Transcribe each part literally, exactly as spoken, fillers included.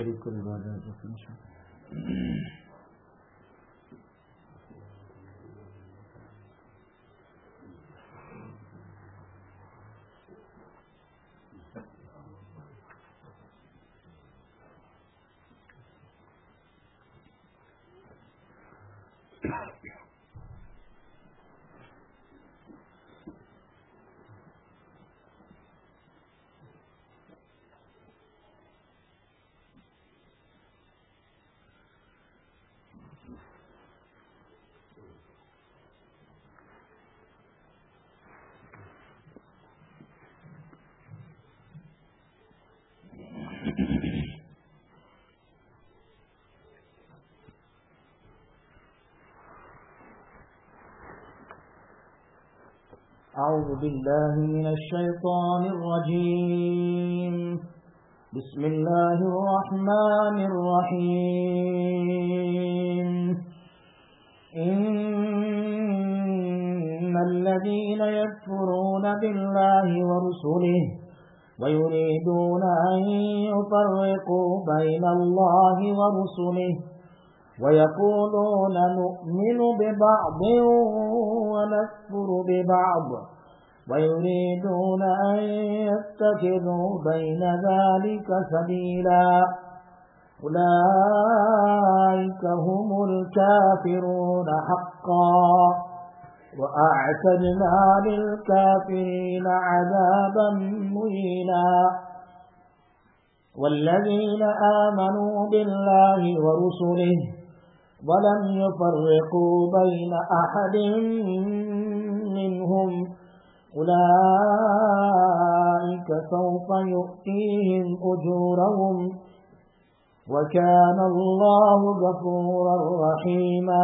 شریف کو عبادت أعوذ بالله من الشيطان الرجيم بسم الله الرحمن الرحيم إن الذين يكفرون بالله ورسله ويريدون أن يفرقوا بين الله ورسله ويقولون نؤمن ببعض ونكفر ببعض ويريدون أن يتخذوا بين ذلك سبيلا أولئك هم الكافرون حقا وأعتدنا للكافرين عذابا مهينا والذين آمنوا بالله ورسله ولم يفرقوا بين أحد منهم أولئك سوف يؤتيهم أجورهم وكان الله غفورا رحيما.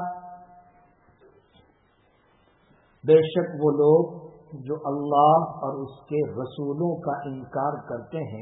بے شک وہ لوگ جو اللہ اور اس کے رسولوں کا انکار کرتے ہیں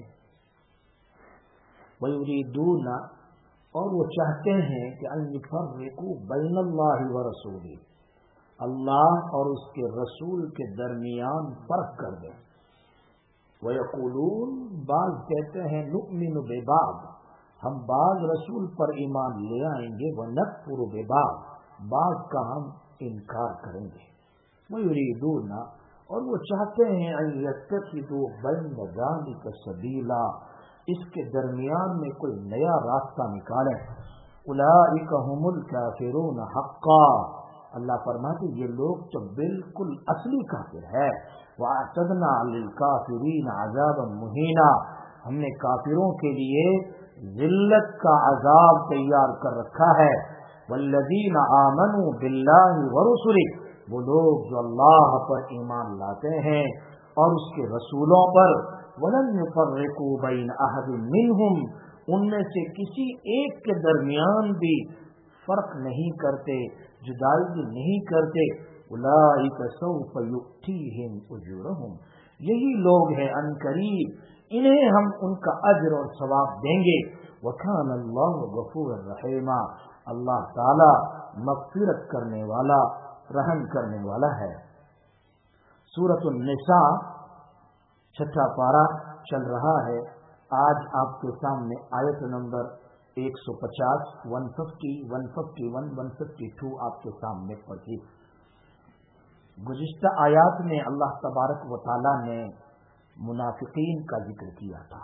وَيُرِيدُونَ اور وہ چاہتے ہیں کہ ان یفرقوا بین اللہ ورسولہ اللہ اور اس کے رسول کے درمیان فرق کر دیں. وَيَقُولُونَ بعض کہتے ہیں نُؤْمِنُ بِبَعْضٍ ہم بعض رسول پر ایمان لے آئیں گے وَنَكْفُرُ بِبَعْضٍ بعض کا ہم انکار کریں گے. وَيُرِيدُونَ اور وہ چاہتے ہیں ان یتخذوا بین ذلک سبیلا اس کے درمیان میں کوئی نیا راستہ نکالیں. اولئک هم الکافرون حقا اللہ فرماتے یہ لوگ تو بالکل اصلی کافر ہے. واعتدنا للکافرین عذابا مہینا ہم نے کافروں کے لیے ذلت کا عذاب تیار کر رکھا ہے. والذین آمنوا باللہ ورسلہ وہ لوگ جو اللہ پر ایمان لاتے ہیں اور اس کے رسولوں پر وَلَمْ يُفَرِّقُوا بَيْنَ أَحَدٍ مِّنْهُمْ ان میں سے کسی ایک کے درمیان بھی فرق نہیں کرتے جدائی نہیں کرتے. أُولَٰئِكَ سَوْفَ يُؤْتِيهِمْ أُجُورَهُمْ یہی لوگ ہیں ان قریب انہیں ہم ان کا اجر اور ثواب دیں گے. وَكَانَ اللَّهُ غَفُورًا رَحِيمًا اللہ تعالی مغفرت کرنے والا رحم کرنے والا ہے. سورۃ النساء چھٹا پارہ چل رہا ہے. آج آپ کے سامنے آیت نمبر ایک سو پچاس one fifty one fifty one one fifty two آپ کے سامنے پڑھی. گزشتہ آیات میں اللہ تبارک و تعالی نے منافقین کا ذکر کیا تھا.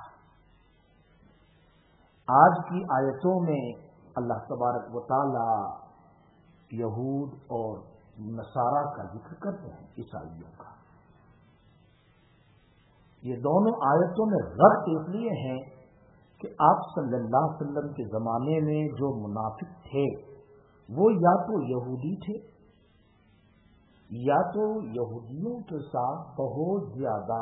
آج کی آیتوں میں اللہ تبارک و تعالی یہود اور نصارہ کا ذکر کرتے ہیں عیسائیوں کا. یہ دونوں آیتوں میں ربط اس لیے ہیں کہ آپ صلی اللہ علیہ وسلم کے زمانے میں جو منافق تھے وہ یا تو یہودی تھے یا تو یہودیوں کے ساتھ بہت زیادہ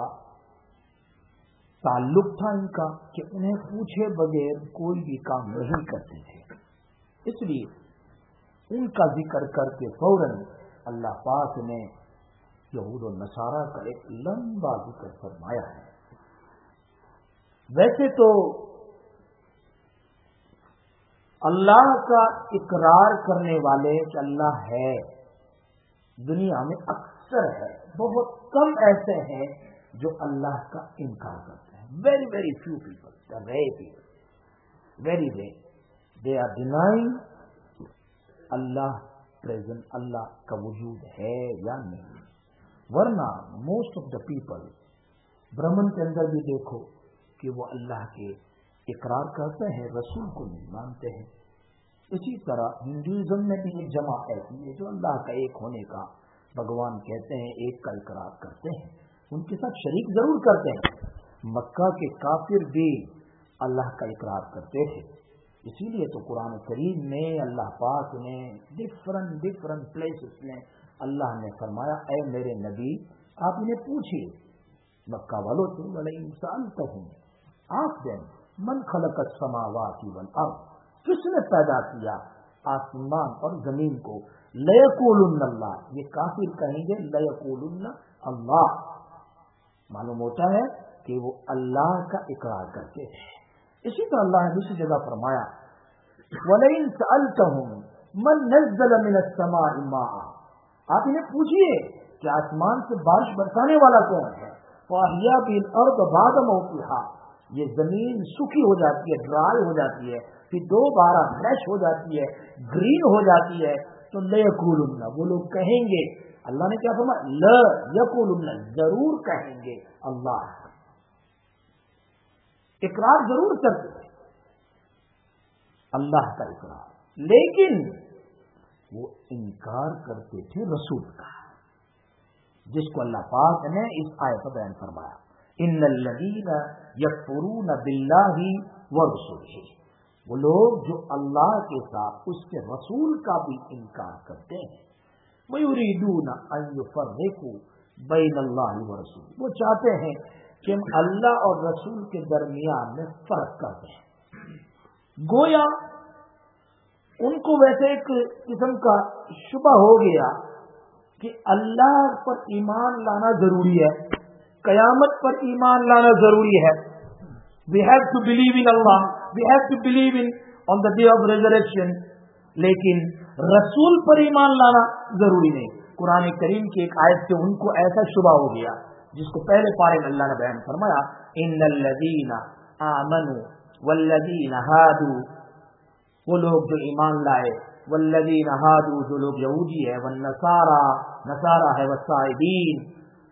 تعلق تھا ان کا کہ انہیں پوچھے بغیر کوئی بھی کام نہیں کرتے تھے. اس لیے ان کا ذکر کر کے فوراً اللہ پاک نے یہود و نصارہ کا ایک لمبا ذکر فرمایا ہے. ویسے تو اللہ کا اقرار کرنے والے کہ اللہ ہے دنیا میں اکثر ہے, بہت کم ایسے ہیں جو اللہ کا انکار کرتے ہیں. Very very few people, rare people. very day they are denying Allah present, Allah کا وجود ہے یا نہیں. ورنہ موسٹ آف دا پیپل برہمن کے اندر بھی دیکھو کہ وہ اللہ کے اقرار کرتے ہیں, رسول کو نہیں مانتے ہیں. اسی طرح ہندوازم میں بھی ایک جماعت ایسی ہے جو اللہ کا ایک ہونے کا, بھگوان کہتے ہیں, ایک کا اقرار کرتے ہیں, ان کے ساتھ شریک ضرور کرتے ہیں. مکہ کے کافر بھی اللہ کا اقرار کرتے تھے. اسی لیے تو قرآن کریم میں اللہ پاک نے ڈفرنٹ ڈفرنٹ پلیسز میں اللہ نے فرمایا, اے میرے نبی آپ انہیں پوچھیے مکہ والوں سے, وَلَئِن سَأَلْتَهُمْ ask them من خلق السماوات والارض, کس نے پیدا کیا آسمان اور زمین کو, لَيَقُولُنَّ اللَّهُ, یہ کافر کہیں گے لَيَقُولُنَّ اللَّهُ. معلوم ہوتا ہے کہ وہ اللہ کا اقرار کرتے تھے. اسی طرح اللہ نے دوسری جگہ فرمایا وَلَئِن سَأَلْتَهُمْ مَن نَزَّلَ مِنَ السَّمَاءِ مَاءً, آپ انہیں پوچھئے کہ آسمان سے بارش برسانے والا کون ہے. فَأَحْيَا بِهِ الْأَرْضَ بَعْدَ مَوْتِهَا, یہ زمین سوکھی ہو جاتی ہے, ڈرائی ہو جاتی ہے, پھر دوبارہ فریش ہو جاتی ہے, گرین ہو جاتی ہے. تو لَيَقُولُنَّ, وہ لوگ کہیں گے, اللہ نے کیا فرمایا, لَيَقُولُنَّ, ضرور کہیں گے اللہ. اقرار ضرور کرتے تھے اللہ کا اقرار, لیکن وہ انکار کرتے تھے رسول کا, جس کو اللہ پاک نے اس آیت میں بیان فرمایا, ان الذین یکفرون باللہ ورسولہ, وہ لوگ جو اللہ کے ساتھ اس کے رسول کا بھی انکار کرتے ہیں. وَيُرِيدُونَ أَن يُفَرِّقُوا بَيْنَ اللَّهِ وَرَسُولِهِ, وہ چاہتے ہیں کہ ہم اللہ اور رسول کے درمیان میں فرق کرتے ہیں. گویا ان کو ویسے ایک قسم کا شبہ ہو گیا کہ اللہ پر ایمان لانا ضروری ہے, قیامت پر ایمان لانا ضروری ہے. We have to believe in Allah, we have to believe in on the day of resurrection, لیکن رسول پر ایمان لانا ضروری نہیں. قرآن کریم کی ایک آیت سے ان کو ایسا شبہ ہو گیا, جس کو پہلے پارے میں اللہ نے بیان فرمایا, ان الذین آمنوا والذین ہادوا, وہ لوگ جو ایمان لائے, والذین ہادوا, جو لوگ یہودی ہے, والنصارى, نصارى ہے, والصائبین,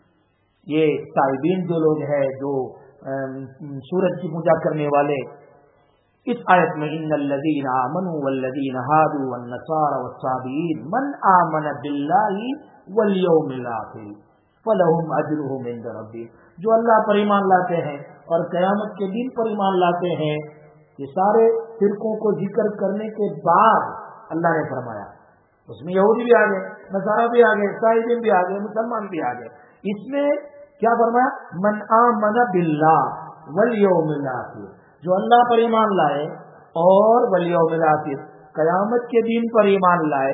یہ صائبین جو لوگ ہیں جو سورج کی پوجا کرنے والے. اس آیت میں ان الذین آمنوا والذین ہادوا والنصارى والصابئین من آمن باللہ والیوم الآخر فلہم اجرہم عند ربہم, جو اللہ پر ایمان لاتے ہیں اور قیامت کے دن پر ایمان لاتے ہیں. یہ سارے فرقوں کو ذکر کرنے کے بعد اللہ نے فرمایا, اس میں یہودی بھی آ گئے, نصارہ بھی آ گئے, صائبین بھی آ گئے, مسلمان بھی آ گئے. اس میں کیا فرمایا, من آمن باللہ والیوم الآخر, جو اللہ پر ایمان لائے اور والیوم الآخر, قیامت کے دن پر ایمان لائے.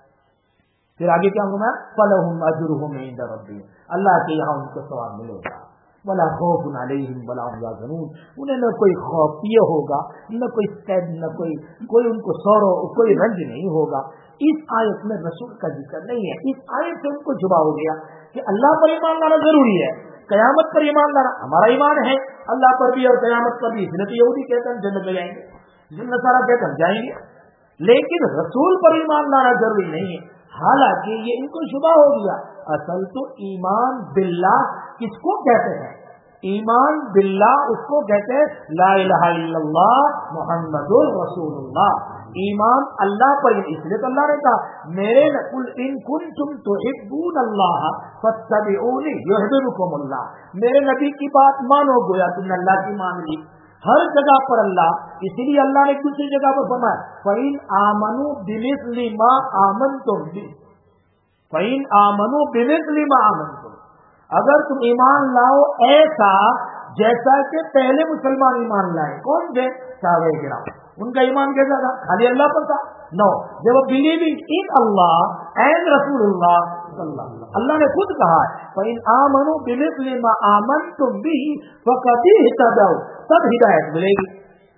پھر آگے کیا فرمایا, فلہم اجرہم عند ربہم, اللہ کے یہاں ان کو ثواب ملے گا. ولا خوف علیہم ولا هم یحزنون, انہیں نہ کوئی خوف یہ ہوگا, نہ کوئی قید, نہ کوئی کوئی ان کو سورو, کوئی رنج نہیں ہوگا. اس آیت میں رسول کا ذکر نہیں ہے. اس آیت سے ان کو جبا ہو گیا کہ اللہ پر ایمان لانا ضروری ہے, قیامت پر ایمان لانا, ہمارا ایمان ہے اللہ پر بھی اور قیامت پر بھی. اس لیے تو یہودی کہتے ہیں جنت میں جائیں گے, نصارہ کہتے ہیں جائیں گے, لیکن رسول پر ایمان لانا ضروری نہیں ہے. حالانکہ یہ ان کو شبہ ہو گیا. اصل تو ایمان باللہ کس کو کہتے ہیں, ایمان باللہ اس کو کہتے ہیں لا الہ الا اللہ محمد رسول اللہ. ایمان اللہ پر, اس لیے تو اللہ نے کہا میرے قل ان کنتم تحبون اللہ فاتبعونی یحببکم اللہ, میرے نبی کی بات مانو, گویا تم نے اللہ کی مان لی. ہر جگہ پر اللہ, اسی لیے اللہ نے دوسری جگہ پر فرمایا فَإِنْ آمَنُوا بِمِثْلِ مَا آمَنْتُمْ بِهِ, فَإِنْ آمَنُوا بِمِثْلِ مَا آمَنْتُمْ, اگر تم ایمان لاؤ ایسا جیسا کہ پہلے مسلمان ایمان لائے. کون تھے, صحابہ کرام. ان کا ایمان کیسا تھا, خالی اللہ پر تھا؟ نو, they were believing in Allah and رسول اللہ صلی اللہ علیہ وسلم. اللہ نے خود کہا فَإِنْ آمَنُوا بِمِثْلِ مَا آمَنْتُمْ بِهِ فَقَدِ اهْتَدَوْا, تب ہدایت ملے گی.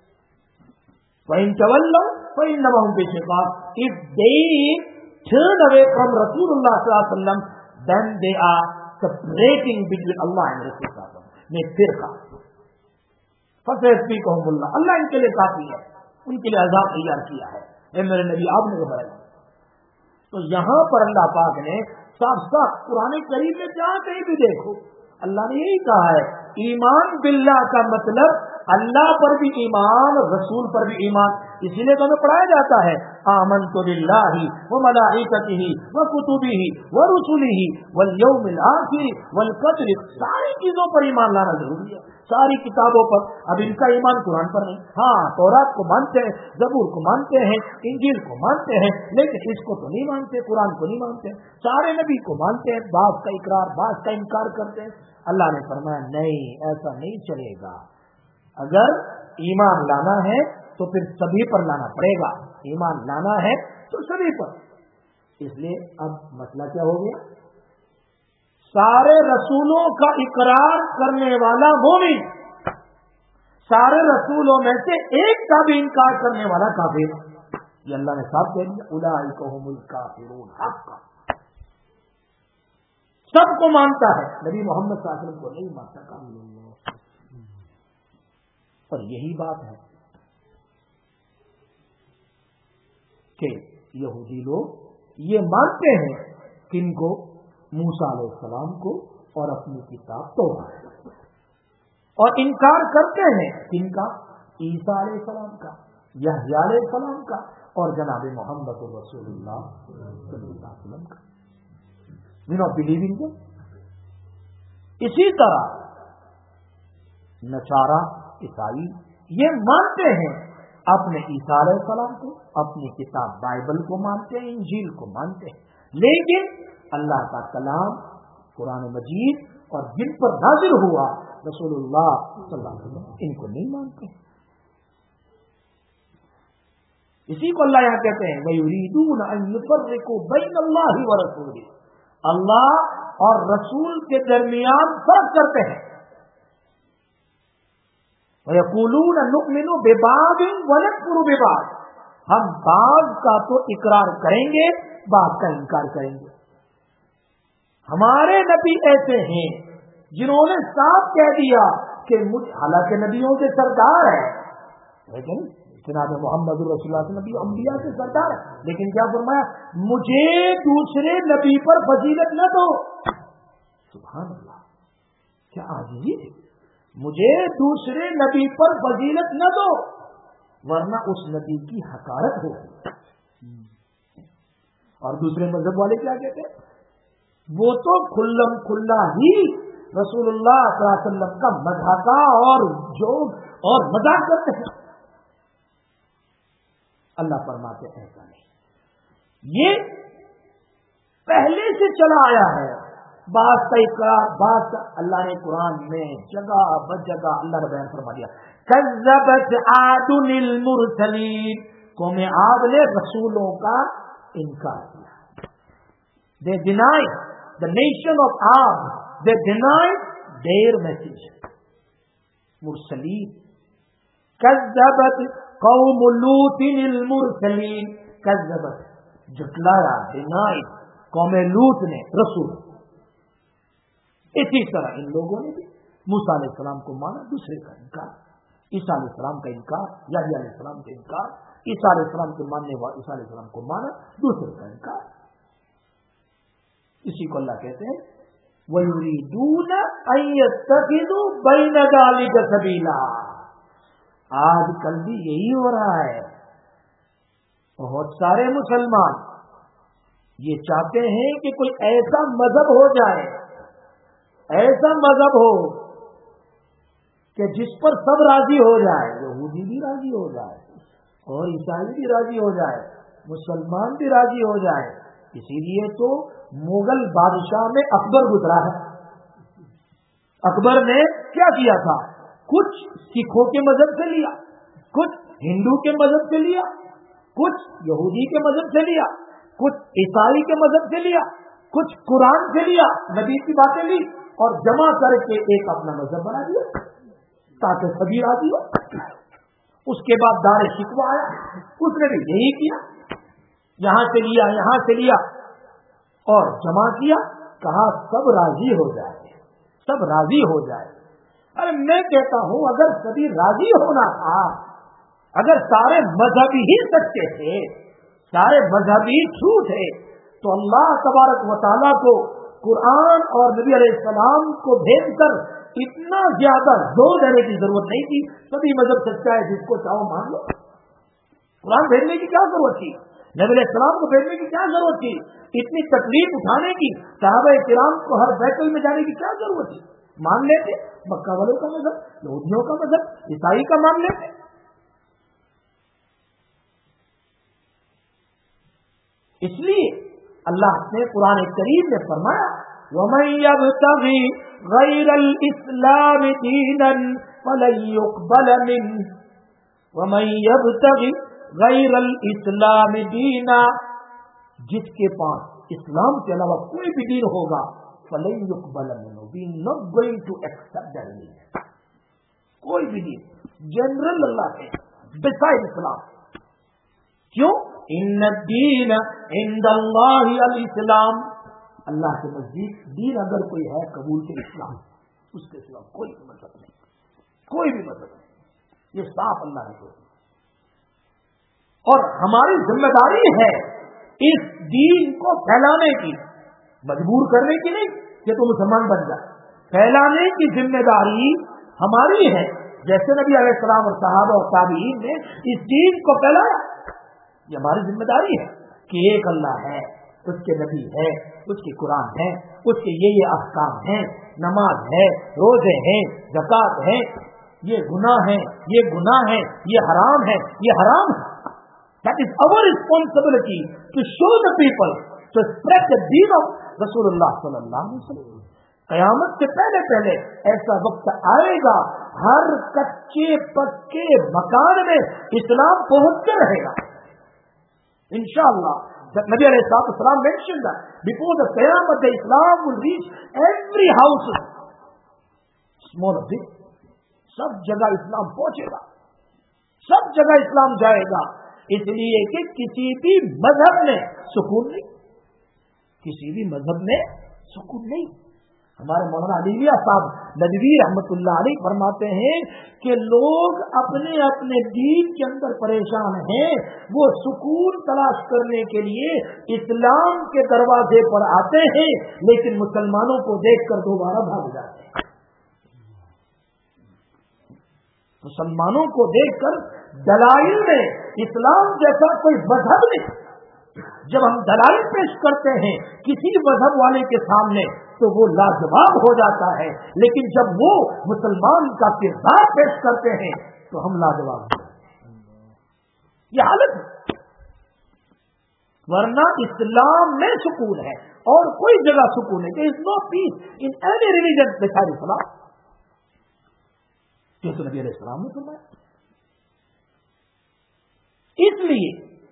وَإِنْ تَوَلَّوْا فَإِنَّمَا هُمْ فِي شِقَاقٍ, if they turn away from Rasulullah sallallahu alaihi wasallam, then they are separating between Allah and Rasul sallallahu alaihi wasallam. میں فرقہ فَسَيَكْفِيكَهُمُ اللَّهُ, اللہ ان کے لیے کافی ہے. ان کے لیے عذاب تیار کیا ہے، اے میرے نبی آپ نے بتایا۔ تو یہاں پر اللہ پاک نے صاف صاف قرآن کریم میں جہاں کہیں بھی دیکھو اللہ نے یہی کہا ہے، ایمان باللہ کا مطلب اللہ پر بھی ایمان، رسول پر بھی ایمان۔ اسی لیے تو ہمیں پڑھایا جاتا ہے آمنت باللہ وملائکتہ وکتبہ ورسلہ والیوم الآخر والقدر، ساری چیزوں پر ایمان لانا ضروری ہے، ساری کتابوں پر۔ اب ان کا ایمان قرآن پر نہیں، ہاں تورات کو مانتے ہیں، زبور کو مانتے ہیں، انجیل کو مانتے ہیں، لیکن اس کو تو نہیں مانتے، قرآن کو نہیں مانتے، سارے نبی کو مانتے ہیں، بعض کا اقرار بعض کا انکار کرتے ہیں۔ اللہ نے فرمایا نہیں، ایسا نہیں چلے گا، اگر ایمان لانا ہے تو پھر سبھی پر لانا پڑے گا، ایمان لانا ہے تو سبھی پر۔ اس لیے اب مسئلہ کیا ہو گیا، سارے رسولوں کا اقرار کرنے والا مومن، سارے رسولوں میں سے ایک کا بھی انکار کرنے والا کافر۔ یہ اللہ نے صاحب کہہ دیا اولئک هم الکافرون حقا، سب کو مانتا ہے، نبی محمد صلی اللہ علیہ وسلم کو نہیں مانتا کامل اللہ۔ اور یہی بات ہے کہ یہودی لوگ یہ مانتے ہیں کن کو، موسیٰ علیہ السلام کو اور اپنی کتاب توراۃ، اور انکار کرتے ہیں کن کا، عیسیٰ علیہ السلام کا، یحییٰ علیہ السلام کا، اور جناب محمد رسول اللہ صلی اللہ علیہ وسلم کا۔ We not believing them۔ اسی طرح نصارہ عیسائی یہ مانتے ہیں اپنے عیسیٰ علیہ السلام کو، اپنی کتاب بائبل کو مانتے ہیں، انجیل کو مانتے ہیں، لیکن اللہ کا کلام قرآن مجید اور جن پر نازل ہوا رسول اللہ صلی اللہ علیہ وسلم ان کو نہیں مانتے۔ اسی کو اللہ یہاں کہتے ہیں وَيُرِيدُونَ أَن يُفَرِّقُوا بَيْنَ اللَّهِ وَرَسُولِهِ، اللہ اور رسول کے درمیان فرق کرتے ہیں۔ وَيَقُولُونَ نُؤْمِنُ بِبَعْضٍ وَنَكْفُرُ بِبَعْضٍ، ہم بعض کا تو اقرار کریں گے، بعض کا انکار کریں گے۔ ہمارے نبی ایسے ہیں جنہوں نے صاف کہہ دیا کہ مجھ حالانکہ نبیوں کے سردار ہے، لیکن جناب محمد رسول اللہ نبی انبیاء کے سردار ہے، لیکن کیا فرمایا، مجھے دوسرے نبی پر فضیلت نہ دو۔ سبحان اللہ، کیا عاجزی ہے، مجھے دوسرے نبی پر فضیلت نہ دو ورنہ اس نبی کی حقارت ہوگی۔ اور دوسرے مذہب والے کیا کہتے ہیں، وہ تو کھلم کھلا ہی رسول اللہ صلی اللہ علیہ وسلم کا مذاق اور جوک اور مذاق کرتے ہیں۔ اللہ فرماتے ایسا نہیں، یہ پہلے سے چلا آیا ہے، بعض کا اقرار بعض کا، اللہ نے قرآن میں جگہ بجگہ اللہ نے بیان فرما دیا، کذبت عاد المرسلین، قوم عاد نے رسولوں کا انکار کیا۔ They denied the nation of Ad, they denied their message۔ مرسلین، کذبت قوم لوط المرسلین، کذبت جھٹلایا، denied قوم لوط نے رسول۔ اسی طرح ان لوگوں نے بھی موسیٰ علیہ السلام کو مانا، دوسرے کا انکار، عیسیٰ علیہ السلام کا انکار، یحییٰ علیہ السلام کا انکار، عیسیٰ علیہ السلام کے ماننے والے عیسیٰ علیہ السلام کو مانا، دوسرے کا انکار۔ اسی کو اللہ کہتے ہیں وَيُرِيدُونَ أَن يَتَّخِذُوا بَيْنَ ذَلِكَ سَبِيلًا۔ آج کل بھی یہی ہو رہا ہے، بہت سارے مسلمان یہ چاہتے ہیں کہ کوئی ایسا مذہب ہو جائے، ایسا مذہب ہو کہ جس پر سب راضی ہو جائے، یہودی بھی راضی ہو جائے اور عیسائی بھی راضی ہو جائے، مسلمان بھی راضی ہو جائے۔ اسی لیے تو مغل بادشاہ میں اکبر گزرا ہے۔ اکبر نے کیا کیا تھا، کچھ سکھوں کے مذہب سے لیا، کچھ ہندو کے مذہب سے لیا، کچھ یہودی کے مذہب سے لیا، کچھ عیسائی کے مذہب سے لیا، کچھ قرآن سے لیا، نبی کی باتیں لی اور جمع کر کے ایک اپنا مذہب بنا دیا تاکہ سبھی راضی ہو۔ اس کے بعد دار شکوہ آیا، اس نے بھی یہی کیا، یہاں سے لیا یہاں سے لیا اور جمع کیا، کہا سب راضی ہو جائے، سب راضی ہو جائے۔ ارے میں کہتا ہوں اگر سبھی راضی ہونا تھا اگر سارے مذہب ہی سچے تھے، سارے مذہب ہی ٹرو تھے، تو اللہ تبارک و تعالیٰ کو قرآن اور نبی علیہ السلام کو بھیج کر اتنا زیادہ زور دینے کی ضرورت نہیں تھی. سبھی مذہب سچا ہے، جس کو چاہو مان لو. قرآن بھیجنے کی کیا ضرورت تھی؟ نبی علیہ السلام کو بھیجنے کی کیا ضرورت تھی؟ اتنی تکلیف اٹھانے کی، صحابہ کرام کو ہر بیتل میں جانے کی کیا ضرورت تھی؟ مان لیتے مکہ والوں کا مذہب، یہودیوں کا مذہب، عیسائی کا مان لیتے. اس لیے اللہ نے قرآن کریم میں فرمایا وَمَن يَبْتَغِ غَيْرَ الْإِسْلَامِ دِينًا فَلَن يُقْبَلَ مِنْهُ وَمَن يَبْتَغِ غَيْرَ الْإِسْلَامِ دِينًا، جس کے پاس اسلام کے علاوہ کوئی بھی دین ہوگا فَلَن يُقْبَلَ مِنْهُ we not going to accept that deen. کوئی بھی دین جنرل اللہ ہے بسائڈ اسلام. کیوں؟ ان الدین عند اللہ الاسلام، اللہ کے نزدیک دین اگر کوئی ہے قبول کے اسلام، اس کے سوا کوئی بھی مذہب نہیں، کوئی بھی مذہب نہیں. یہ صاف اللہ نے کہا. اور ہماری ذمہ داری ہے اس دین کو پھیلانے کی، مجبور کرنے کی نہیں کہ تو مسلمان بن جائے. پھیلانے کی ذمہ داری ہماری ہے. جیسے نبی علیہ السلام اور صحابہ اور تابعین نے اس دین کو پھیلایا، یہ ہماری ذمہ داری ہے کہ ایک اللہ ہے، اس کے نبی ہے، اس کے قرآن ہے، اس کے یہ یہ احکام ہیں، نماز ہے، روزے ہیں، زکات ہے، یہ گناہ ہے، یہ گناہ ہے، یہ حرام ہے، یہ حرام ہے. That is our responsibility to show the people, to spread the deen of رسول اللہ صلی اللہ علیہ وسلم. قیامت سے پہلے پہلے ایسا وقت آئے گا ہر کچے پکے مکان میں اسلام پہنچتا رہے گا انشاءاللہ. نبی علیہ السلام mentioned that before the Qiyamah the Islam will reach every house, small or big, سب جگہ اسلام پہنچے گا، سب جگہ اسلام جائے گا. اس لیے کہ کسی بھی مذہب میں سکون نہیں، کسی بھی مذہب میں سکون نہیں. ہمارے مولانا علی میاں صاحب ندوی رحمۃ اللہ علیہ فرماتے ہیں کہ لوگ اپنے اپنے دین کے اندر پریشان ہیں، وہ سکون تلاش کرنے کے لیے اسلام کے دروازے پر آتے ہیں، لیکن مسلمانوں کو دیکھ کر دوبارہ بھاگ جاتے ہیں. مسلمانوں کو دیکھ کر دلائل میں اسلام جیسا کوئی مذہب نہیں. جب ہم دلائل پیش کرتے ہیں کسی مذہب والے کے سامنے تو وہ لاجواب ہو جاتا ہے، لیکن جب وہ مسلمان کا کردار پیش کرتے ہیں تو ہم لاجواب ہو جاتے ہیں. یہ حالت ہے. ورنہ اسلام میں سکون ہے اور کوئی جگہ سکون ہے. There is no peace in any religion besides Islam. یہ تو نبی علیہ السلام نے فرمایا. اس لیے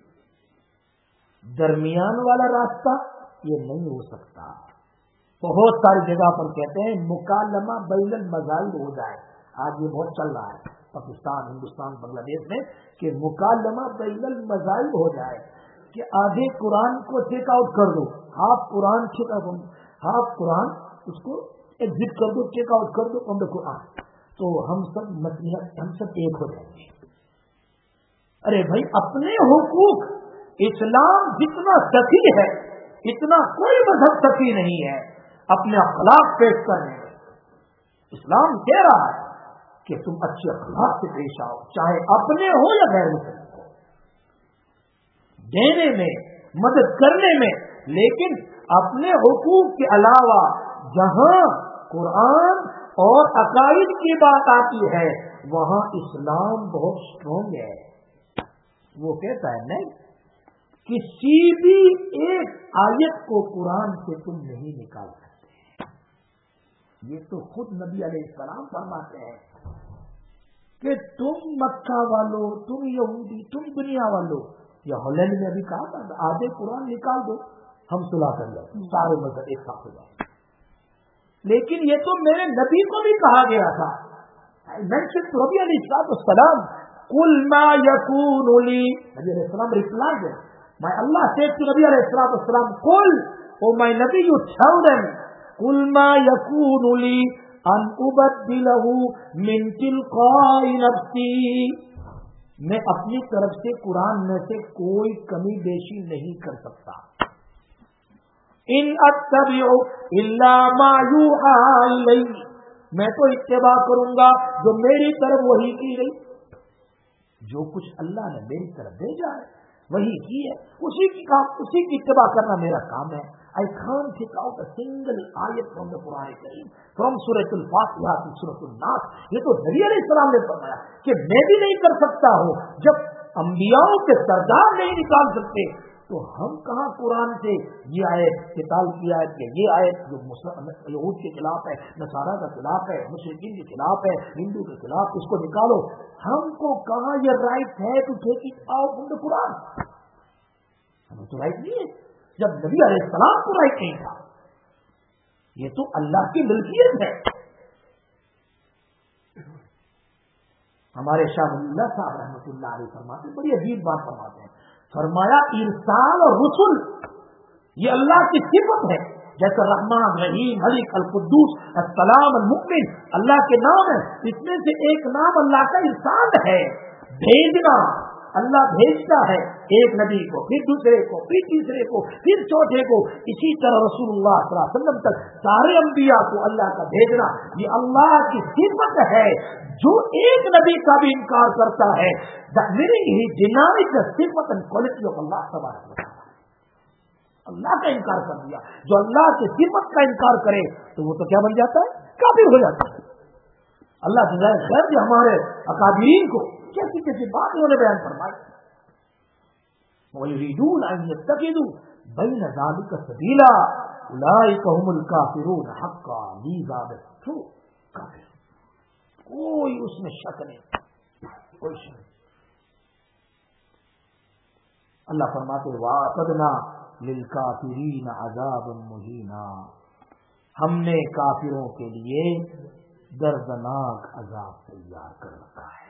درمیان والا راستہ یہ نہیں ہو سکتا. بہت ساری جگہ پر کہتے ہیں مکالمہ بین المذاہب ہو جائے. آج یہ بہت چل رہا ہے پاکستان، ہندوستان، بنگلہ دیش میں کہ مکالمہ بین المذاہب ہو جائے کہ آدھے قرآن کو چیک آؤٹ کر دو، half Quran check out, half Quran اس کو ایگزٹ کر دو، چیک آؤٹ کر دو فرام دا قرآن، تو ہم سب مسیحت ہم سب ایک ہو جائیں گے. ارے بھائی اپنے حقوق، اسلام جتنا سخی ہے اتنا کوئی مذہب سخی نہیں ہے. اپنے اخلاق پیش کرنے میں اسلام کہہ رہا ہے کہ تم اچھے اخلاق سے پیش آؤ، چاہے اپنے ہو یا غیر مسلم ہو، دینے میں مدد کرنے میں. لیکن اپنے حقوق کے علاوہ جہاں قرآن اور عقائد کی بات آتی ہے وہاں اسلام بہت اسٹرانگ ہے. وہ کہتا ہے نہیں، کسی بھی ایک آیت کو قرآن سے تم نہیں نکال سکتے. یہ تو خود نبی علیہ السلام فرماتے ہیں کہ تم مکہ والو، تم یہودی، تم دنیا والو، یا ہالینڈ میں ابھی کہا تھا آدھے قرآن نکال دو ہم صلح کر لیں، سارے مذہب ایک ساتھ ہو جائیں. لیکن یہ تو میرے نبی کو بھی کہا گیا تھا. نبی علیہ السلام قل ما یکون لی، نبی علیہ السلام ریپلائی دے My Allah said to Nabi alayhi salatu wasalam, Qul, O my Nabi, you tell them, Qul ma yakunu li an ubaddilahu min tilqa'i nafsi. میں اپنی طرف سے قرآن میں سے کوئی کمی بیشی نہیں کر سکتا. ان اتبع الا ما یوحی الی، میں تو اتباع کروں گا جو میری طرف وحی کی گئی. جو کچھ اللہ نے میری طرف بھیجا ہے وہی کی ہے، اسی کی کام اسی کی اتباع کرنا میرا کام ہے. I can't take out a single ayat from the Quran Kareem, from Surah Al-Fatiha to Surah Al-Nas. یہ تو نبی علیہ السلام نے فرمایا کہ میں بھی نہیں کر سکتا ہوں. جب انبیاءوں کے سردار نہیں نکال سکتے تو ہم کہاں قرآن سے یہ آیت کتاب کی آیت کہ یہ آیت جو یہود کے خلاف ہے، نصارہ کے خلاف ہے، مشرکین کے خلاف ہے، ہندو کے خلاف، اس کو نکالو. ہم کو کہاں یہ رائٹ ہے to take it out from the Quran? ہمیں تو رائٹ نہیں ہے. جب نبی علیہ السلام کو رائٹ نہیں تھا، یہ تو اللہ کی ملکیت ہے. ہمارے شاہ ولی اللہ صاحب رحمۃ اللہ علیہ فرماتے ہیں، بڑی عجیب بات فرماتے ہیں. فرمایا ارسال اور رسل یہ اللہ کی صفت ہے. جیسے رحمان، رحیم، ملک، القدوس، السلام، المؤمن اللہ کے نام ہے. اس میں سے ایک نام اللہ کا ارسال ہے، بھیجنا. اللہ بھیجتا ہے ایک نبی کو، پھر دوسرے کو، پھر تیسرے کو، پھر چوتھے کو. اسی طرح رسول اللہ صلی اللہ علیہ وسلم تک سارے انبیاء کو اللہ کا بھیجنا یہ اللہ کی صفت ہے. جو ایک نبی کا بھی انکار کرتا ہے ہی denies the صفت and quality of Allah تبارک و تعالیٰ. اللہ کا انکار کر دیا. جو اللہ کی صفت کا انکار کرے تو وہ تو کیا بن جاتا ہے؟ کافر ہو جاتا ہے. اللہ جزائے خیر کہ ہمارے اکابرین کو کیسی کیسی بات انہوں نے بیان فرمائی. وَيُرِيدُونَ أَن يَتَّخِذُوا بَيْنَ ذَلِكَ سَبِيلًا أُولَٰئِكَ هُمُ الْكَافِرُونَ حَقًّا. These are the true کافر. کوئی اس میں شک نہیں، کوئی شک نہیں. اللہ فرماتے وَأَعْتَدْنَا لِلْكَافِرِينَ عَذَابًا مُهِينًا، ہم نے کافروں کے لیے دردناک عذاب تیار کر رکھا ہے.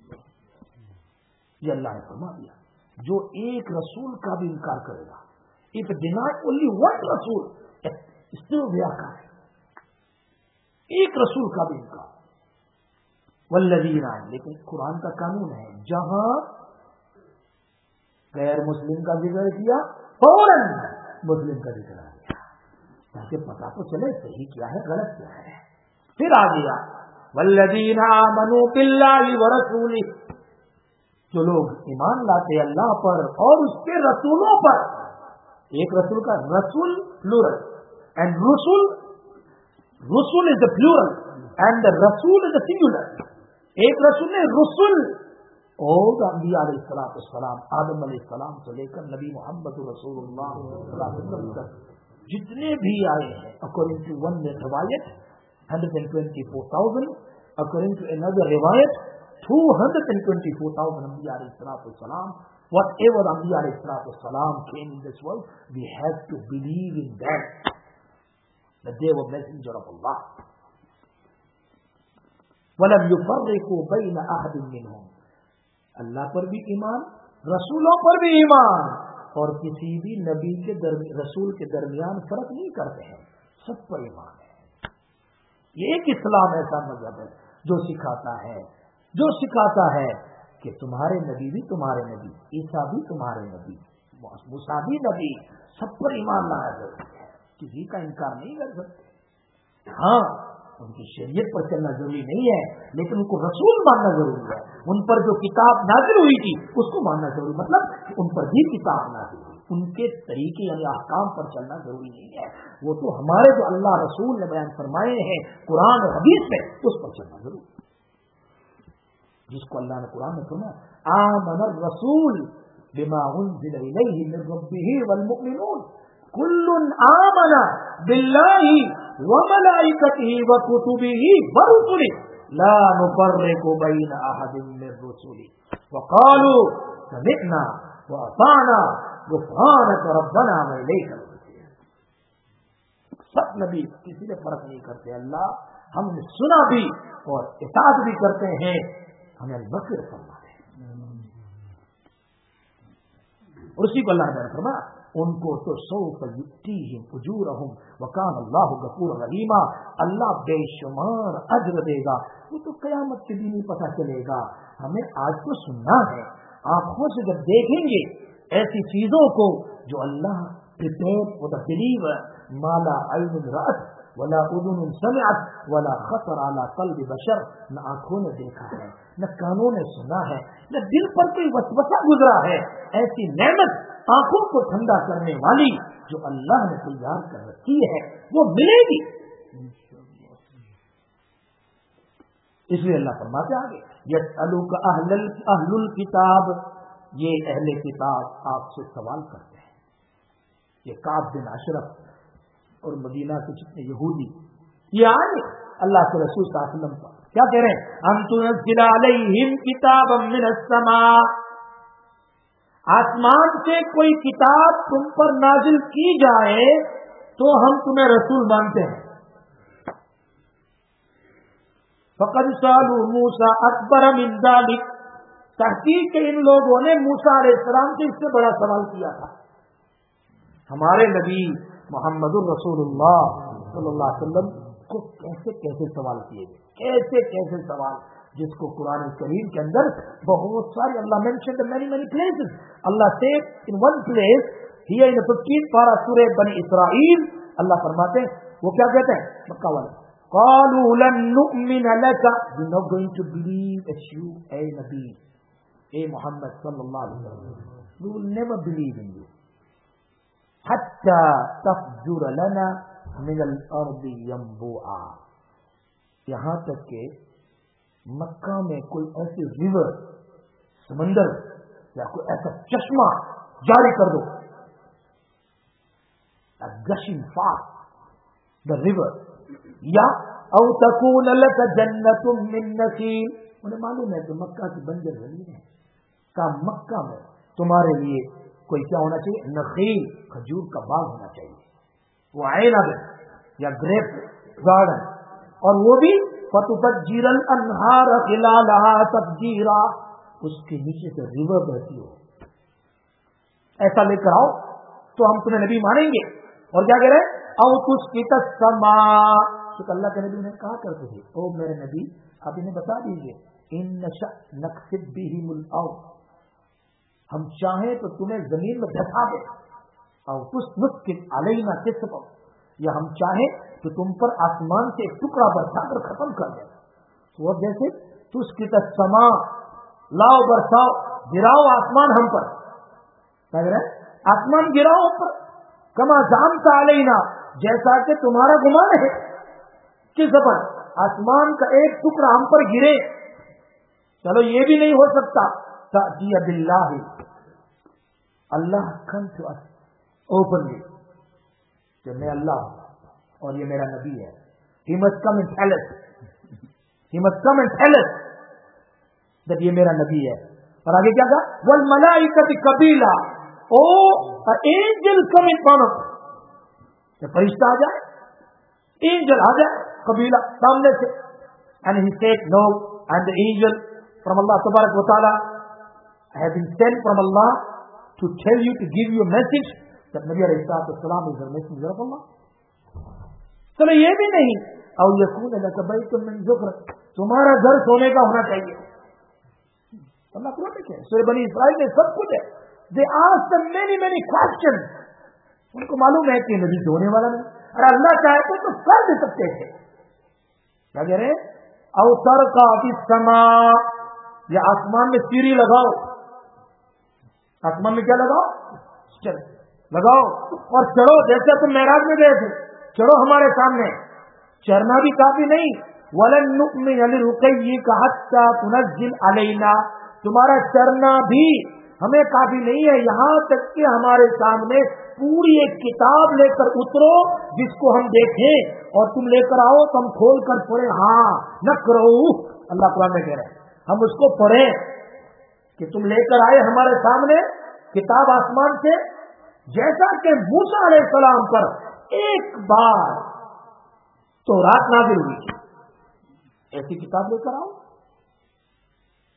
یہ اللہ نے فرما دیا. جو ایک رسول کا بھی انکار کرے گا، if deny only one رسول still they are kafir. ایک رسول کا بھی انکار. والذین، لیکن قرآن کا قانون ہے جہاں غیر مسلم کا ذکر کیا فوراً مسلم کا ذکر آ گیا تاکہ پتہ تو چلے صحیح کیا ہے غلط کیا ہے. پھر آ گیا والذین آمنوا باللہ ورسولہ، جو لوگ ایمان لاتے اللہ پر اور اس کے رسولوں پر. ایک رسول کا رسول پلورل اینڈ رسول رسول از دا پلورل اینڈ دا رسول از دا سنگولر. ایک رسول نے رسول اور انبیاء علیہ الصلوۃ والسلام آدم علیہ السلام سے لے کر نبی محمد رسول اللہ صلی اللہ علیہ وسلم تک جتنے بھی آئے ہیں اکارڈنگ ٹو ون روایت one hundred twenty-four thousand, according to another riwayat two hundred twenty-four thousand Anbiya alayhi salatu wassalam. Whatever Anbiya alayhi salatu wassalam came in this world, we have to believe in that, that they were messenger of Allah. وَلَمْ يُفَرِّقُوا بَيْنَ أَحَدٍ مِّنْهُمْ. اللہ پر بھی ایمان، رسولوں پر بھی ایمان، اور کسی بھی نبی کے درمی رسول کے درمیان فرق نہیں کرتے ہیں، سب پر ایمان ہے. یہ ایک اسلام ایسا مذہب ہے جو سکھاتا ہے جو سکھاتا ہے کہ تمہارے نبی بھی تمہارے نبی، عیسیٰ بھی تمہارے نبی، موسیٰ بھی نبی، سب پر ایمان لانا ضروری ہے. کسی کا انکار نہیں کر سکتے. ہاں ان کی شریعت پر چلنا ضروری نہیں ہے، لیکن ان کو رسول ماننا ضروری ہے. ان پر جو کتاب نازل ہوئی تھی اس کو ماننا ضروری، مطلب ان پر بھی کتاب نازل ہوئی، ان کے طریقے یعنی احکام پر چلنا ضروری نہیں ہے. وہ تو ہمارے جو اللہ رسول نے بیان فرمائے ہیں قرآن اور حدیث میں اس پر چلنا ضروری ہے. جس کو اللہ نے قرآن میں فرمایا آمن الرسول بما انزل الیہ من ربہ والمؤمنون کل آمن باللہ وملائکتہ وکتبہ ورسلہ لا نفرق بین احد من رسلہ وقالوا سمعنا واطعنا غفرانک ربنا والیک المصیر. سب نبی کسی نے فرق نہیں کرتے. اللہ ہم نے سنا بھی اور اطاعت بھی کرتے ہیں، ہمیں البصیر فرما ہے. اور اسی کو اللہ نے فرمایا ان کو تو سوف یؤتیہم اجورہم وکان اللہ غفورا رحیما، اللہ بے شمار اجر دے گا، وہ تو قیامت کے دن ہی پتہ چلے گا۔ ہمیں آج تو سننا ہے، آنکھوں سے جب دیکھیں گے ایسی چیزوں کو جو Allah prepare for the believer, ما لا عین رأت ولا اذن سمعت ولا خطر علی قلب بشر، نہ آنکھوں نے دیکھا ہے، نہ کانوں نے سنا ہے، نہ دل پر کوئی وسوسہ گزرا ہے، ایسی نعمت آنکھوں کو ٹھنڈا کرنے والی جو اللہ نے تیار کر رکھی ہے وہ ملے گی۔ اس لیے اللہ فرماتے آگے یسألک اہل اہل الکتاب، یہ اہل کتاب آپ سے سوال کرتے ہیں۔ یہ کعب بن اشرف اور مدینہ کے جتنے یہودی یہ آئے اللہ کے رسول صلی اللہ علیہ وسلم پر کیا کہہ رہے ہیں، ان تنزل علیہم کتابا من السماء، آسمان سے کوئی کتاب تم پر نازل کی جائے تو ہم تمہیں رسول مانتے ہیں۔ فقد سالوا موسیٰ اکبر من ذلک، تحقیق کہ ان لوگوں نے موسیٰ علیہ السلام سے اس سے بڑا سوال کیا تھا۔ ہمارے نبی محمد الرسول اللہ صلی اللہ علیہ وسلم کو کیسے کیسے سوال کیے گئے، کیسے کیسے سوال، جس کو قرآن کریم کے اندر بہت ساری اللہ mentioned in many many places۔ Allah says in one place here in the fifteenth پارہ سورہ بنی اسرائیل اللہ فرماتے ہیں، وہ کیا کہتے ہیں مکہ والے، قالوا لن نؤمن لك، we are not going to believe as you اے نبی اے محمد صلی اللہ علیہ وسلم، we will never believe in you حتى تفجر لنا من الارض ينبوعا، یہاں تک کہ مکہ میں کوئی ایسی ریور، سمندر یا کوئی ایسا چشمہ جاری کر دو، گشنگ فاسٹ دا ریور، یا او تکون لک جنت من نخیل، انہیں معلوم ہے کہ مکہ کی بنجر زمین ہے، کہ مکہ میں تمہارے لیے کوئی کیا ہونا چاہیے، نخیل کھجور کا باغ ہونا چاہیے، وہ عنب یا گریپ گارڈن، اور وہ بھی فتفجر الانہار خلالها تفجیرا، اس کے نیچے سے ریور بہتی ہو، ایسا لے کر آؤ تو ہم تمہیں نبی مانیں گے۔ اور کیا کہہ رہے ہیں، او تسقط السماء، تو اللہ کے نبی نے کہا کرتے تھے او میرے نبی آپ انہیں بتا دیجئے، ان نشأ نخسف بهم الارض، ہم چاہیں تو تمہیں زمین میں دھسا دیں، او تسقط علینا کسفا، یا ہم چاہیں تو تم پر آسمان سے ایک ٹکڑا برسا کر ختم کر دیں۔ تو وہ جیسے تسقط السماء، لاؤ برساؤ، گراؤ آسمان ہم پر، کیا کہہ رہے ہیں آسمان گراؤ ہم پر، کما زعمت علینا، جیسا کہ تمہارا گمان ہے، کس پر آسمان کا ایک ٹکڑا ہم پر گرے، چلو یہ بھی نہیں ہو سکتا، تأتی باللہ، اللہ come to us openly کہ میں اللہ ہوں اور یہ میرا نبی ہے، he must come and tell us he must come and tell us that یہ میرا نبی ہے۔ اور آگے کیا کہا، والملائکۃ قبیلا، او angel come in front of us، کہ فرشتہ آ جائے، angel آ جائے قبیلہ سامنے سے، and he said no، and the angel from Allah تبارک و تعالی have been sent from Allah to tell you, to give you a message that Nabi alayhi salatu wasalam is the messenger of Allah۔ چلو یہ بھی نہیں، او یکون لک بیت من زخرف، تمہارا گھر سونے کا ہونا چاہیے۔ اللہ قرآن میں کیا ہے، سورہ بنی اسرائیل میں سب کچھ ہے۔ they asked them many many questions، ان کو معلوم ہے کہ نبی تو ہونے والا نہیں، اور اللہ چاہتے تو کر دے سکتے تھے۔ کیا کہہ رہے ہیں، او ترقى فی السماء، یا آسمان میں سیڑھی لگاؤ، آسمان میں کیا لگاؤ، چلو لگاؤ اور چڑھو، جیسے تم معراج میں گئے تھے، چڑھو ہمارے سامنے۔ چڑھنا بھی کافی نہیں، وَلَن نُؤْمِنَ لِرُقَيِّكَ حَتَّى تُنَزِّلَ عَلَيْنَا، تمہارا چڑھنا بھی ہمیں کافی نہیں ہے، یہاں تک کہ ہمارے سامنے پوری ایک کتاب لے کر اترو جس کو ہم دیکھیں، اور تم لے کر آؤ تو ہم کھول کر پڑھیں، ہاں نقرؤ، اللہ قرآن میں کہہ رہے ہیں ہم اس کو پڑھیں، کہ تم لے کر آئے ہمارے سامنے کتاب آسمان سے، جیسا کہ موسیٰ علیہ السلام پر ایک بار تو رات نازل ہوئی تھی، ایسی کتاب لے کر آؤ۔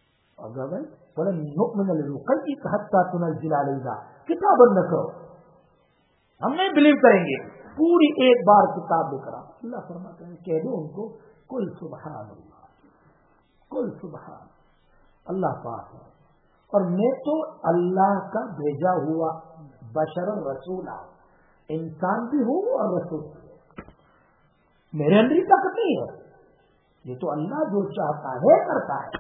اور بولے نؤمن لرقیک حتی تنزل علینا کتابا نقرؤ، ہم نہیں بلیو کریں گے. پوری ایک بار کتاب لے کر آؤ. اللہ فرماتے ہیں کہہ دو ان کو کل سبحان اللہ, کل سبحان اللہ پاک ہے, اور میں تو اللہ کا بھیجا ہوا بشر رسول ہوں, انسان بھی ہوں اور رسول بھی. میرے اندر ہی طاقت نہیں ہے, یہ تو اللہ جو چاہتا ہے کرتا ہے.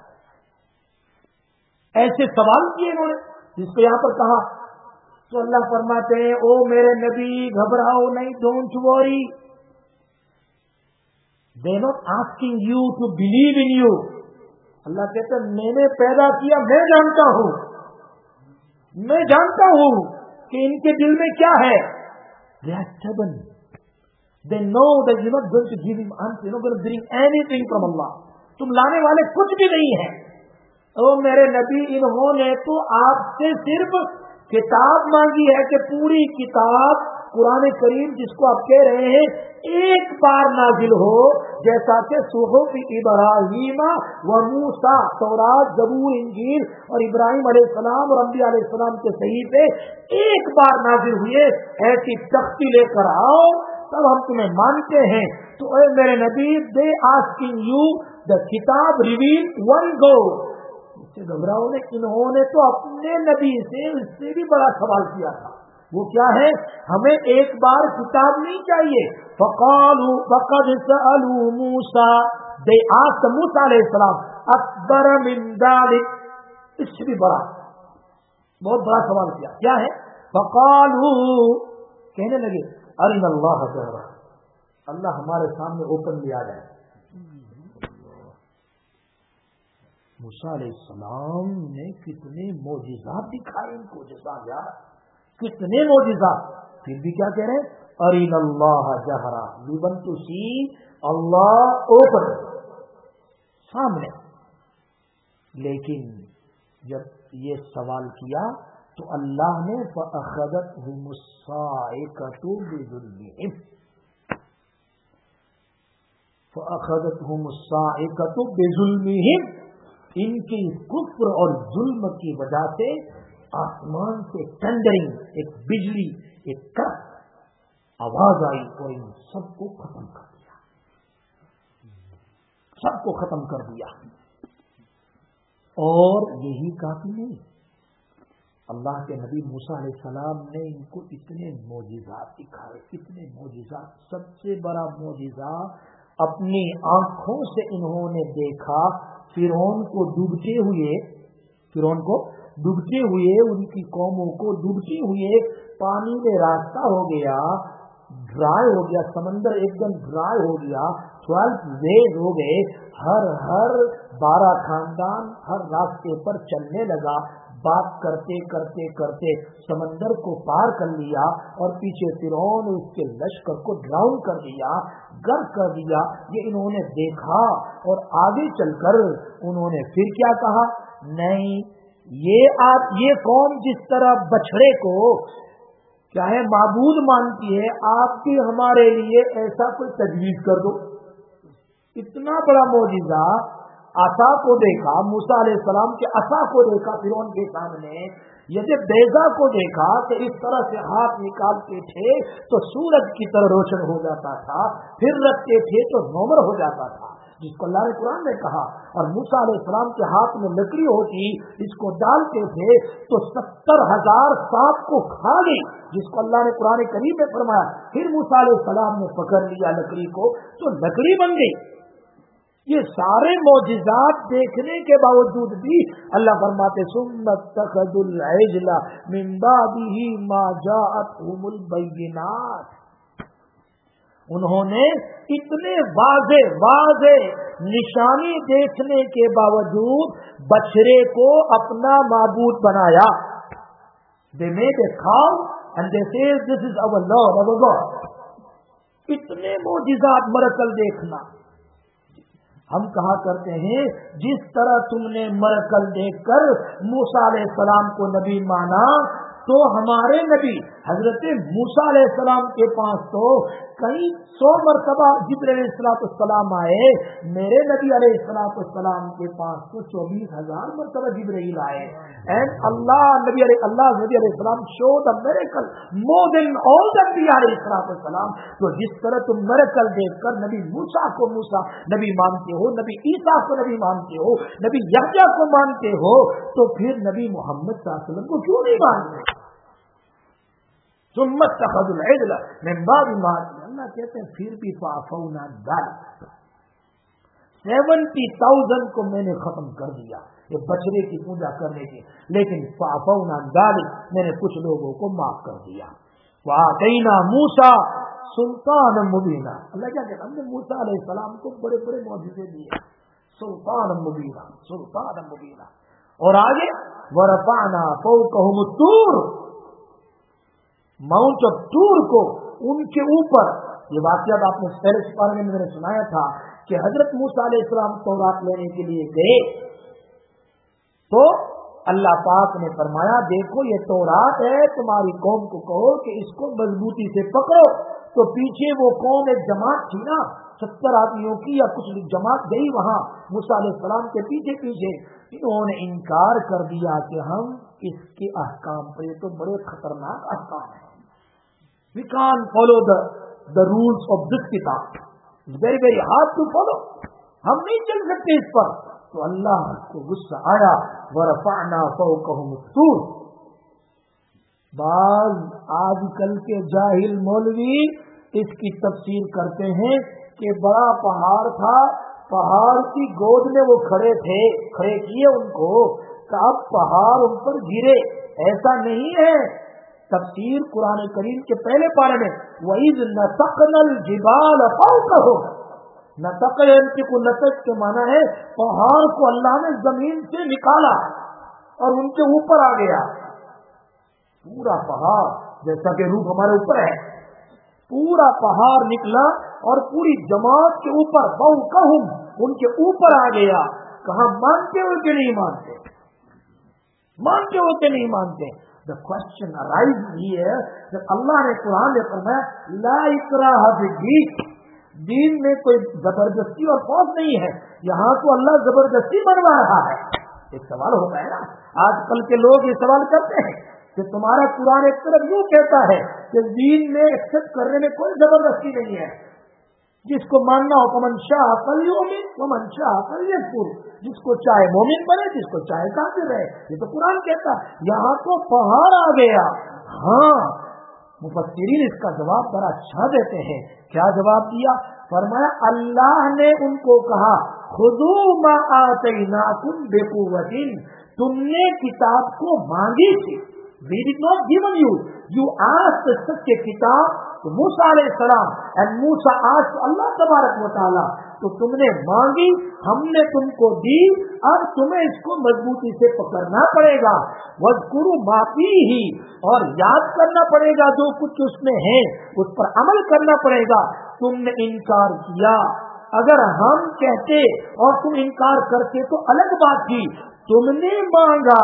ایسے سوال کیے انہوں نے, جس کو یہاں پر کہا تو اللہ فرماتے ہیں او میرے نبی گھبراؤ نہیں, don't worry, they not asking you to believe in you. Allah کہتے ہیں میں نے پیدا کیا, میں جانتا ہوں, میں جانتا ہوں کہ ان کے دل میں کیا ہے. They are stubborn. They know that you're not going to give him answer. You're not going to bring anything from Allah. تم لانے والے کچھ بھی نہیں ہیں. او میرے نبی انہوں نے تو آپ سے صرف کتاب مانگی ہے کہ پوری کتاب قرآن کریم جس کو آپ کہہ رہے ہیں ایک بار نازل ہو, جیسا کہ صحف ابراہیم و موسیٰ, تورات, زبور, انجیل اور ابراہیم علیہ السلام اور انبیاء علیہ السلام کے صحیفے ایک بار نازل ہوئے, ایسی تختی لے کر آؤ تب ہم تمہیں مانتے ہیں. تو اے میرے نبی دے آسکنگ یو دا کتاب ریویل ون گو. اس سے گھبراؤ نے, انہوں نے تو اپنے نبی سے اس سے بھی بڑا سوال کیا تھا. وہ کیا ہے, ہمیں ایک بار کتاب نہیں چاہیے. فقالوا فقد سألوا موسیٰ, they asked موسیٰ علیہ السلام اکبر من ذلک, اس سے بھی بڑا بہت بڑا سوال کیا. کیا ہے؟ فقالوا, کہنے لگے ارنا اللہ جہرا, اللہ ہمارے سامنے اوپنلی آ جائے. موسیٰ علیہ السلام نے کتنے معجزات دکھائے ان کو, جیسا یار کتنے معجزات, پھر بھی کیا کہہ رہے ہیں ارنا اللہ جہرا, we want to see Allah open سامنے. لیکن جب یہ سوال کیا تو اللہ نے فأخذتهم الصاعقة بظلمهم, فأخذتهم الصاعقة بظلمهم, ان کی کفر اور ظلم کی وجہ سے آسمان سے ٹنڈرنگ, ایک بجلی, ایک کرس آواز آئی اور ان سب کو ختم کر دیا, سب کو ختم کر دیا. اور یہی کافی نہیں, اللہ کے نبی موسیٰ علیہ السلام نے ان کو اتنے معجزات دکھائے, اتنے معجزات. سب سے بڑا معجزہ اپنی آنکھوں سے انہوں نے دیکھا فرعون کو ڈوبتے ہوئے, فرعون کو ڈوبتے ہوئے, ان کی قوموں کو ڈوبتے ہوئے, پانی میں راستہ ہو گیا, ڈرائی ہو گیا, سمندر ایک دم ڈرائی ہو گیا, ٹویلو ویز ہو گئے, ہر ہر بارہ خاندان ہر راستے پر چلنے لگا, بات کرتے کرتے کرتے سمندر کو پار کر لیا, اور پیچھے فرعون اس کے لشکر کو ڈراؤن کر دیا, غرق کر دیا. یہ انہوں نے دیکھا, اور آگے چل کر انہوں نے پھر کیا کہا, نہیں یہ آپ یہ قوم جس طرح بچڑے کو کیا ہے معبود مانتی ہے, آپ بھی ہمارے لیے ایسا کوئی تجویز کر دو. اتنا بڑا معجزہ, عصا کو دیکھا, موسیٰ علیہ السلام کے عصا کو دیکھا فرعون کے سامنے, یہ جب بیضا کو دیکھا کہ اس طرح سے ہاتھ نکالتے تھے تو سورج کی طرح روشن ہو جاتا تھا, پھر رکھتے تھے تو نومر ہو جاتا تھا, جس کو اللہ نے قرآن میں کہا. اور موسیٰ علیہ السلام کے ہاتھ میں لکڑی ہوتی, اس کو ڈالتے تھے تو ستر ہزار سانپ کو کھا گئی, جس کو اللہ نے قرآن کریم میں فرمایا. پھر موسیٰ علیہ السلام نے پکڑ لیا لکڑی کو تو لکڑی بن گئی. یہ سارے معجزات دیکھنے کے باوجود بھی اللہ فرماتے ثم اتخذوا العجل من بعده ما جاءتهم البینات, انہوں نے اتنے واضح واضح نشانی دیکھنے کے باوجود بچڑے کو اپنا معبود بنایا. They made a cow and they say this is our Lord, our God. اتنے معجزات مرکل دیکھنا. ہم کہا کرتے ہیں جس طرح تم نے مرکل دیکھ کر موسیٰ علیہ السلام کو نبی مانا, تو हमारे नबी हजरत मूसा अलैहिस्सलाम के पास तो कई सौ मरतबा जिब्रील अलैहिस्सलाम आए, मेरे नबी अलैहिस्सलाम के पास तो चौबीस हजार मरतबा जिब्रील आए। एंड अल्लाह नबी अल्लाह नबी अलैहिस्सलाम show the miracle more than all the नबी अलैहिस्सलाम। तो जिस तरह तुम मिरेकल देखकर नबी मूसा को मूसा नबी मानते हो, नबी ईसा को नबी मानते हो, नबी यहया को मानते हो, तो फिर नबी मोहम्मद सल्लल्लाहु अलैहि वसल्लम को क्यों नहीं मानते? अल्लाह कहते हैं फिर भी फाफौना दाल सेवेंटी थाउजेंड को मैंने खत्म कर दिया ये बछड़े की पूजा करने के, लेकिन फाफौना दाल मैंने कुछ लोगों को माफ कर दिया। वातैना मूसा सुल्तान मुबीना, अल्लाह क्या कहता है, हमने मूसा अलैहिस्सलाम को बड़े बड़े मौजूदे दिए, सुल्तान मुबीना सुल्तान मुबीना। और आगे वरफाना फौकहुम तूर, माउंट ऑफ टूर को उनके ऊपर, ये वाकया आपने पहले पारे में मैंने सुनाया था कि हजरत मूसा अलैहिस्सलाम तौरात लेने के लिए गए तो अल्लाह पाक ने फरमाया देखो ये तौरात है, तुम्हारी कौम को कहो कि इसको मजबूती से पकड़ो। तो पीछे वो कौम एक जमात थी ना, सत्तर आदमियों की या कुछ जमात गई वहां मूसा अलैहिस्सलाम के पीछे पीछे, इन्होंने इनकार कर दिया कि हम इसके अहकाम पर, ये तो बड़े खतरनाक अहकाम है, we can't follow the the rules of this किताब, it's very very hard to follow, हम नहीं चल सकते इस पर। तो अल्लाह को गुस्सा आया, वरफअना फौकहुम तूर। बाज आजकल के जाहिल मौलवी इसकी तफसीर करते हैं कि बड़ा पहाड़ था, पहाड़ की गोद में वो खड़े थे, खड़े किए उनको, अब पहाड़ उन पर गिरे, ऐसा नहीं है। तफसीर कुरान करीम के पहले पारे में वइज़ नतक़नल जिबाल फौक़हुम, नतक़न को नतक़ के माना है पहाड़ को अल्लाह ने जमीन से निकाला और उनके ऊपर आ गया, पूरा पहाड़ जैसा कि रूह हमारे ऊपर है, पूरा पहाड़ निकला और पूरी जमात के ऊपर फौक़हुम, उनके ऊपर आ गया। कहा मानते हो कि नहीं मानते, मानते हो कि नहीं मानते? The question arises here that अल्लाह ने कुरान में फरमाया ला इकराह फिद्दीन, दीन में कोई जबरदस्ती और फौज नहीं है, यहाँ तो अल्लाह जबरदस्ती बनवा रहा है। एक सवाल होता है ना, आजकल के लोग ये सवाल करते हैं कि तुम्हारा कुरान एक तरफ यूँ कहता है कि दीन में एक्सेप्ट करने में कोई जबरदस्ती नहीं है, जिसको मानना हो फमन शाअ फलयुमिन वमन शाअ फलयकफुर, जिसको चाहे मोमिन बने, जिसको चाहे काफिर रहे, ये तो कुरान कहता। यहाँ तो पहाड़ आ गया। हाँ, मुफस्सिरीन इसका जवाब बड़ा अच्छा देते हैं। क्या जवाब दिया? फरमाया अल्लाह ने उनको कहा खुदू मा आतैनाकुम बिकुव्वतिन, तुमने किताब को मांगी थी, we did not given you, you asked such a किताब, तो मूसा अलैहिस्सलाम एंड मूसा आस्क्ड अल्लाह तबारक व तआला, तो तुमने मांगी, हमने तुमको दी, अब तुम्हें इसको मजबूती से पकड़ना पड़ेगा। वज़कुरू मा फीही, और याद करना पड़ेगा जो कुछ उसमें है, उस पर अमल करना पड़ेगा। तुमने इनकार किया, अगर हम कहते और तुम इनकार करते तो अलग बात थी, तुमने मांगा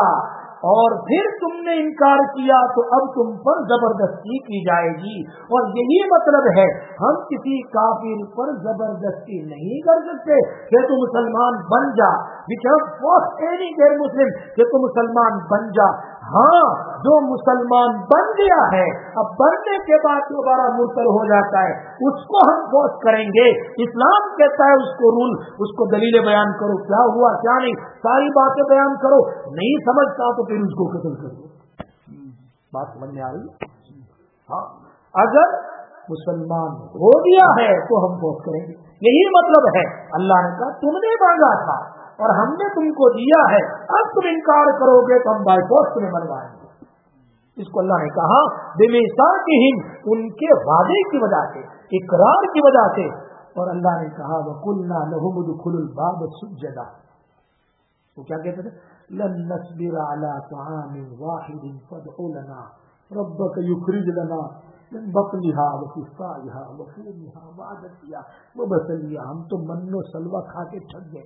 और फिर तुमने इनकार किया तो अब तुम पर जबरदस्ती की जाएगी। और यही मतलब है, हम किसी काफिर पर जबरदस्ती नहीं कर सकते कि तू मुसलमान बन जा, वी कैन फोर्स एनी गैर मुस्लिम कि तू मुसलमान बन जा। हाँ, जो मुसलमान बन गया है, अब बनने के बाद दोबारा मुर्तद हो जाता है, उसको हम फोर्स करेंगे। इस्लाम कहता है उसको रूल, उसको दलीलें बयान करो, क्या हुआ क्या नहीं, सारी बातें बयान करो, नहीं समझता तो फिर उसको कत्ल करो। बात समझ में आ रही? हाँ, अगर मुसलमान हो गया है तो हम फोर्स करेंगे, यही मतलब है। अल्लाह ने कहा तुमने मांगा था और हमने तुमको दिया है, अब तुम इनकार करोगे तो हम बाय फोर्स तुम्हें मनवाएंगे। इसको अल्लाह ने कहा बिमीसाकिहिम, उनके वादे की वजह से, इकरार की वजह से। और अल्लाह ने कहा वकुल्ना लहुम उदखुलुल बाब सुज्जदा, वो क्या कहते थे, लन नस्बिर अला तआमिन वाहिदिन फदउ लना रब्बक युखरिज लना मिन बतनिहा व किफाइहा व फूमिहा व अदसिया व बसलिया, हम तो मन्नो सलवा खा के थक गए।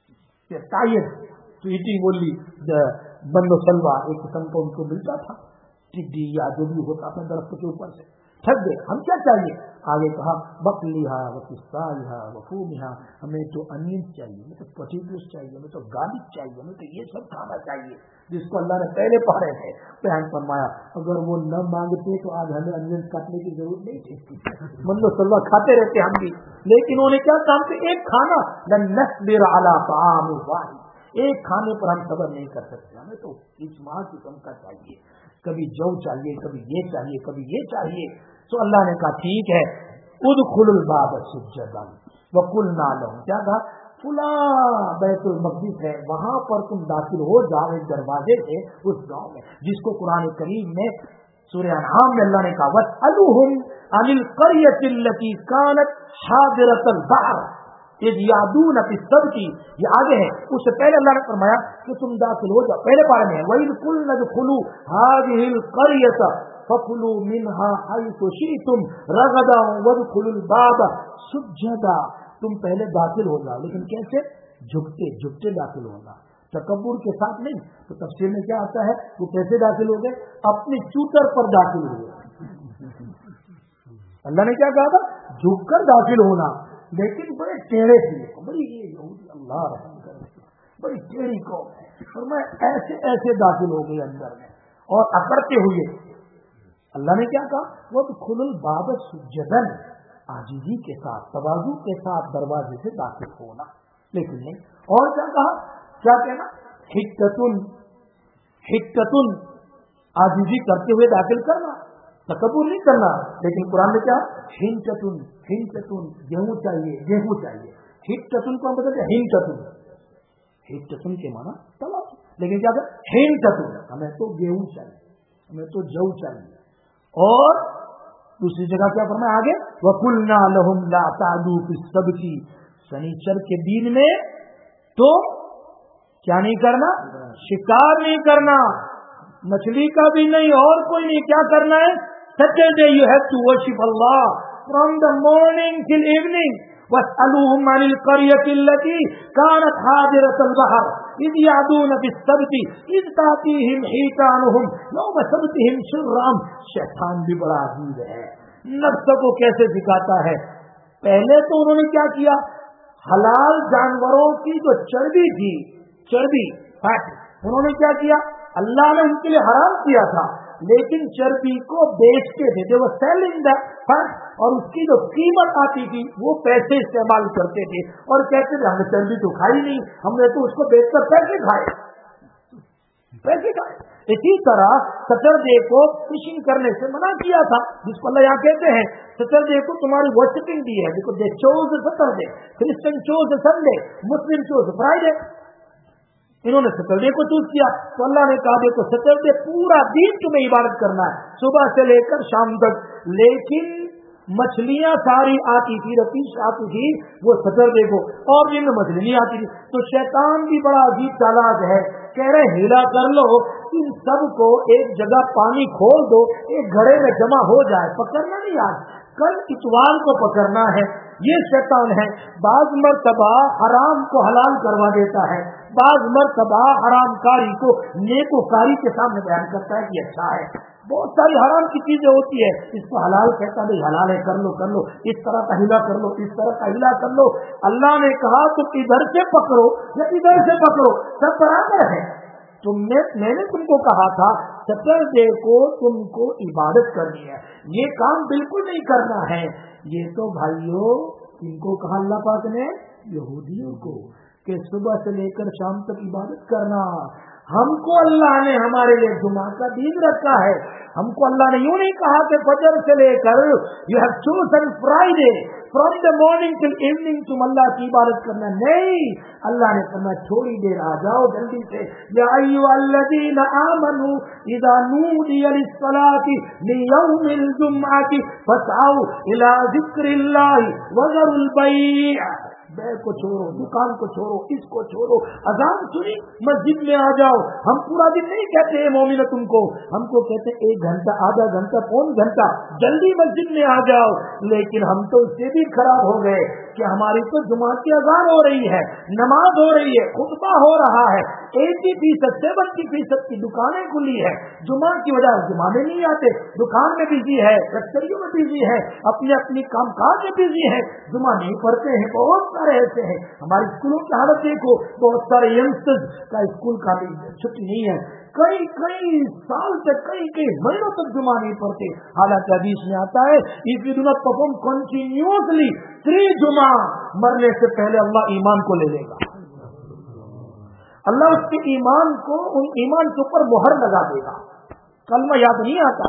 टाइड टू ईटिंग ओनली द मन्नो सलवा, एक किस्म का उनको मिलता था, टिड्डी या जो भी होता अपने दरख्त के ऊपर से थक गए, हम क्या चाहिए? आगे कहा बकलिहा व किस्साइहा व फूमिहा, हमें तो अनियन चाहिए, हमें तो पोटैटोस चाहिए, हमें तो गार्लिक चाहिए, हमें तो ये सब खाना चाहिए, जिसको अल्लाह ने पहले पढ़े थे बयान फरमाया। अगर वो न मांगते तो आज हमें अनियन काटने की जरूरत नहीं थी, मतलब सल्ला खाते रहते हम भी। लेकिन उन्होंने क्या काम किया? एक खाना लन नस्बिर अला ताम वाहिद, एक खाने पर हम सब्र नहीं कर सकते, हमें तो इस माह किस्म का चाहिए, कभी जौ चाहिए, कभी ये चाहिए, कभी ये चाहिए। तो अल्लाह ने कहा ठीक है, उदखुलुल बाब सुज्जदन वकुलना लहुम, क्या कहा? फुला बैतुल मक़दिस है, वहां पर तुम दाखिल हो जाओ एक दरवाजे से उस गांव में, जिसको कुरान करीम में सूरह अनआम में अल्लाह ने कहा वसअलुहुम अनिल क़रयति लती कानत हादिरतल बहर इज़ यादून फी सब्ती, ये आगे है। उससे पहले अल्लाह ने फरमाया कि तुम दाखिल हो जाओ, पहले पारे में है वइज़ कुलना दुखुलू हाज़िहिल क़रयत फकुलू मिनहा हैसु शिअ्तुम रगदा वदखुलुल बाब सुज्जदा, तुम पहले दाखिल हो जाओ, लेकिन कैसे? झुकते झुकते दाखिल होना, तकब्बुर के साथ नहीं। तो तफसीर में क्या आता है, वो कैसे दाखिल हो गए? अपने चूतर पर दाखिल हुए। अल्लाह ने क्या कहा था? झुककर दाखिल होना, लेकिन बड़े टेढ़े थे, बड़ी अल्लाह रहम करे, बड़ी टेढ़ी कौम है, और मैं ऐसे ऐसे दाखिल हो गए अंदर में और अकड़ते हुए। अल्लाह ने क्या कहा? वो तो खुलुल बाब सुज्जदन, आजीजी के साथ तवाज़ु के साथ दरवाजे से दाखिल होना, लेकिन नहीं। और क्या कहा? क्या कहना? हिक्कतुन, हिक्कतुन, आजीजी करते हुए दाखिल करना, तकब्बुर नहीं करना। लेकिन कुरान में क्या? हिंकतुन, हिंकतुन, गेहूं चाहिए, गेहूं चाहिए। हिक्कतुन को हम बताते हिंकतुन, हिक्कतुन के माना तवाज़ु, लेकिन क्या कहते? हिंकतुन, हमें तो गेहूं चाहिए, हमें तो जौ चाहिए। और दूसरी जगह क्या फरमाया आगे? वकुलना लहुम ला तादू फी सब्ती, शनिचर के दिन में तो क्या नहीं करना? शिकार नहीं करना, मछली का भी नहीं और कोई नहीं। क्या करना है? Saturday you have to worship Allah from the morning till evening. वसअलूहुम अनिल क़रयति लती कानत हादिरतल बहर इज़ यादून फी सब्ती इज़ तातीहिम हितानुहुम यौम सब्तिहिम शुर्राम। शैतान भी बड़ा अजीब है, नफ्स को कैसे सिखाता है। पहले तो उन्होंने क्या किया? हलाल जानवरों की जो चर्बी थी, चर्बी फैट, उन्होंने क्या किया? अल्लाह ने उनके लिए हराम किया था, लेकिन चर्बी को बेचते थे, वो सेलिंग द फैट, और उसकी जो कीमत आती थी वो पैसे इस्तेमाल करते थे और कहते थे हमने चर्बी तो खाई नहीं, हमने तो उसको बेचकर पैसे खाए, पैसे खाए। इसी तरह सैटरडे को फिशिंग करने से मना किया था, जिसको अल्लाह यहाँ कहते हैं सैटरडे को तुम्हारी वर्शिपिंग दी है। देखो, they chose Saturday, Christian chose Sunday, Muslim chose Friday, इन्होंने सैटरडे को चूज किया। तो अल्लाह ने कहा देखो सैटरडे पूरा दिन तुम्हें इबादत करना है, सुबह से लेकर शाम तक। लेकिन मछलियां सारी आती थी, रतीश आती थी वो सैटरडे को, और दिन में मछली नहीं आती थी। तो शैतान भी बड़ा अजीब चालाक है, कह रहे हिला कर लो, इन सब को एक जगह पानी खोल दो, एक घड़े में जमा हो जाए, पकड़ना नहीं आज, कल इतवार को पकड़ना है। ये शैतान है, बाज मर्तबा हराम को हलाल करवा देता है, बाज मर्तबा हराम कारी को नेकोकारी के सामने बयान करता है कि अच्छा है। बहुत सारी हराम की चीजें होती है, इसको हलाल कहता है, हलाल है, कर लो कर लो, इस तरह का हिला कर लो, इस तरह का हिला कर लो। अल्लाह ने कहा तुम इधर से पकड़ो या इधर से पकड़ो, सब बराबर है। तुमने मैंने तुमको कहा था सैटरडे को तुमको इबादत करनी है, ये काम बिल्कुल नहीं करना है। ये तो भाइयों इनको कहा अल्लाह पाक ने? यहूदियों को, कि सुबह से लेकर शाम तक इबादत करना। हमको अल्लाह ने हमारे लिए जुमा का दिन रखा है, हमको अल्लाह ने यूं नहीं कहा कि फजर से लेकर you have chosen Friday from the morning till evening तुम अल्लाह की इबादत करना। नहीं, अल्लाह ने फरमाया थोड़ी देर आ जाओ जल्दी से। या अय्युहल्लज़ीना आमनू इज़ा नूदिया लिस्सलाति लियौमिल जुम्अति फसअऊ इला ज़िक्रिल्लाहि वज़रुल बैअ। बैग को छोड़ो, दुकान को छोड़ो, इसको छोड़ो, अजान सुनी मस्जिद में आ जाओ। हम पूरा दिन नहीं कहते मोमिन तुमको, हमको कहते एक घंटा, आधा घंटा, पौन घंटा जल्दी मस्जिद में आ जाओ। लेकिन हम तो उससे भी खराब हो गए, کہ ہماری تو جمعہ کی اذان ہو رہی ہے، نماز ہو رہی ہے، خطبہ ہو رہا ہے، ایٹی فیصد سیونٹی فیصد کی دکانیں کھلی ہے، جمعہ کی وجہ سے جمعہ میں نہیں آتے، دکان میں بزی ہے، فیکٹریوں میں بزی ہے، اپنے اپنی کام کاج میں بزی ہے، جمعہ نہیں پڑھتے ہیں۔ بہت سارے ایسے ہیں، ہماری اسکولوں کی حالت دیکھو، بہت سارے ینگسٹرز کا اسکول کا بھی چھٹی نہیں ہے، کئی کئی سال تک کئی کئی مہینوں تک جمعہ نہیں پڑھتے، حالانکہ حدیث میں آتا ہے if you do not perform continuously three جمعہ، مرنے سے پہلے اللہ ایمان کو لے لے گا، اللہ اس کے ایمان کو ان ایمان کے اوپر مہر لگا دے گا۔ کلمہ یاد نہیں آتا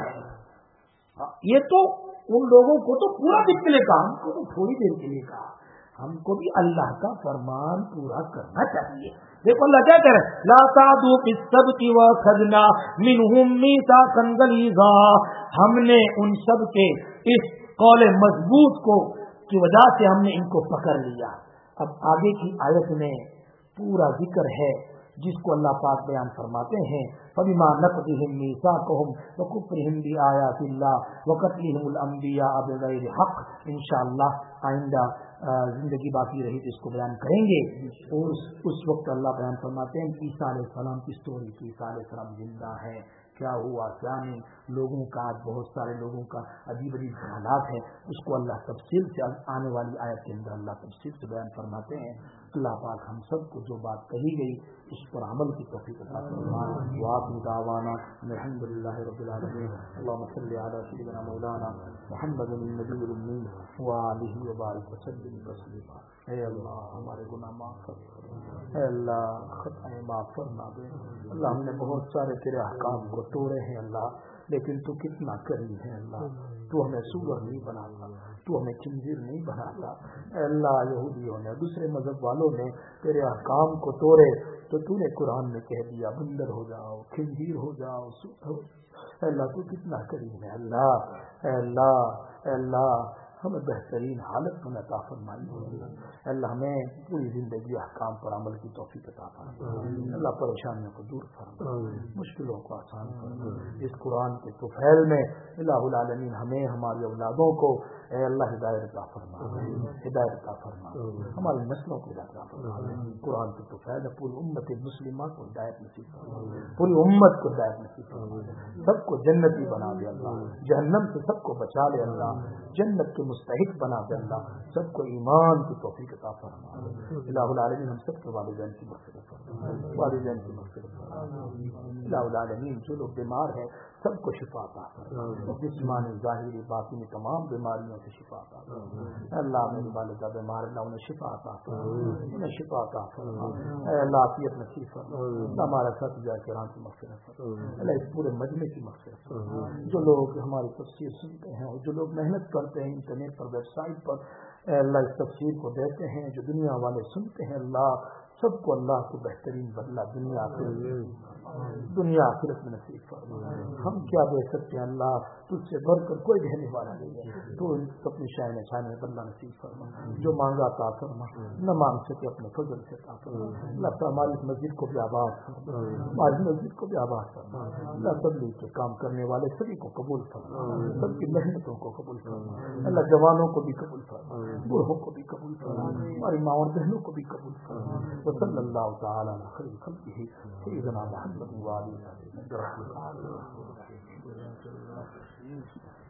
ہے، یہ تو ان لوگوں کو تو پورا دن کے لیے کہا، ہم کو تو تھوڑی دیر کے لیے کہا، ہم کو بھی اللہ کا فرمان پورا کرنا چاہیے۔ دیکھو اللہ کیا کہہ رہے، لا تعدوا فی السبت واخذنا منهم میثاقا غلیظا، ہم نے ان سب کے اس قول مضبوط کو کی وجہ سے ہم نے ان کو پکڑ لیا۔ اب آگے کی آیت میں پورا ذکر ہے جس کو اللہ پاک بیان فرماتے ہیں، فبما نقضهم میثاقهم وکفرهم بآیات اللہ وقتلهم الانبیاء بغیر حق۔ انشاءاللہ آئندہ زندگی باقی رہی تو اس کو بیان کریں گے، اور اس وقت اللہ بیان فرماتے ہیں عیسیٰ علیہ السلام کی سٹوری کی، عیسیٰ علیہ السلام زندہ ہے، کیا ہوا کیا نہیں، لوگوں کا آج بہت سارے لوگوں کا عجیب عجیب حالات ہیں، اس کو اللہ تفصیل سے آنے والی آیت کے اندر اللہ تفصیل سے بیان فرماتے ہیں۔ اللہ پاک ہم سب کو جو بات کہی گئی اس پر عمل کی توفیق عطا فرمائے۔ وآخر دعوانا الحمد للہ رب العالمین۔ اللهم صل علی سیدنا مولانا محمد النبی الأمی وآلہ وبارک وسلم تسلیما۔ اے اللہ ہمارے گناہ معاف کر، اے اللہ خطائیں معاف فرما دے۔ اللہ ہم نے بہت سارے تیرے احکام کو توڑے ہیں اللہ، لیکن تو کتنا کریم ہے اللہ، تو ہمیں سور نہیں بناتا، تو ہمیں خنزیر نہیں بناتا۔ اے اللہ یہودیوں نے دوسرے مذہب والوں نے تیرے احکام کو توڑے تو تو نے قرآن میں کہہ دیا بندر ہو جاؤ، خنزیر ہو جاؤ، سور ہو جاؤ۔ اے اللہ تو کتنا کریم ہے اللہ، اے اللہ اے اللہ ہمیں بہترین حالت میں عطا فرمائی۔ اللہ ہمیں پوری زندگی احکام پر عمل کی توفیق عطا فرمائے۔ اللہ پریشانیوں کو دور فرمائے، مشکلوں کو آسان فرمائے۔ اس قرآن کے طفیل میں الہ العالمین ہمیں ہماری اولادوں کو اے اللہ ہدایت عطا فرمائے، ہدایت عطا فرمائے، ہماری نسلوں کو ہدایت عطا فرمائے۔ قرآن کے طفیل میں پوری امت مسلمہ کو ہدایت نصیب فرمائے، پوری امت کو ہدایت نصیب فرمائے، سب کو جنتی بنا دے اللہ، جہنم سے سب کو بچا لے اللہ، جنت کے مستحق بنا دے اللہ، سب کو ایمان کی توفیق عطا فرما۔ الہ العالمین ہم سب کے والدین کی مغفرت فرما، والدین کی مغفرت فرما۔ الہ العالمین جو لوگ بیمار ہیں سب کو شفا عطا فرما، جسمانی ظاہری باطنی تمام بیماریوں سے شفا عطا فرما۔ اللہ میری والدہ بیمار اللہ انہیں شفا عطا فرما، انہیں شفا عطا فرما۔ اے اللہ عافیت نصیب فرما، ہمارا ساتھ جا کے کی مغفرت فرما، اللہ اس پورے مجمع کی مغفرت فرما۔ جو لوگ ہماری تفسیر سنتے ہیں اور جو لوگ محنت کرتے ہیں انٹرنیٹ پر ویب سائٹ پر اے اللہ اس تفسیر کو دیتے ہیں، جو دنیا والے سنتے ہیں اللہ سب کو اللہ کو بہترین بدلہ دنیا آخرت دنیا آخرت میں نصیب فرما۔ ہم کیا دے سکتے ہیں اللہ، تجھ سے بڑھ کر کوئی دینے والا نہیں ہے، تو اپنی شاہ نشان میں بدلہ نصیب فرما، جو مانگا عطا فرما، نہ مانگ سکے اپنے فضل سے عطا فرما۔ اللہ تعالیٰ ہماری اس مسجد کو بھی آباد فرما، ہماری مسجد کو بھی آباد فرما۔ اللہ تبلیغ کے کام کرنے والے سبھی کو قبول فرما، سب کی محنتوں کو قبول فرما۔ اللہ جوانوں کو بھی قبول فرما، بوڑھوں کو بھی قبول فرما، ہماری ماں اور بہنوں کو بھی قبول فرما۔ وصلی اللہ تعالیٰ علی خیر خلقہ سیدنا محمد وآلہ وصحبہ۔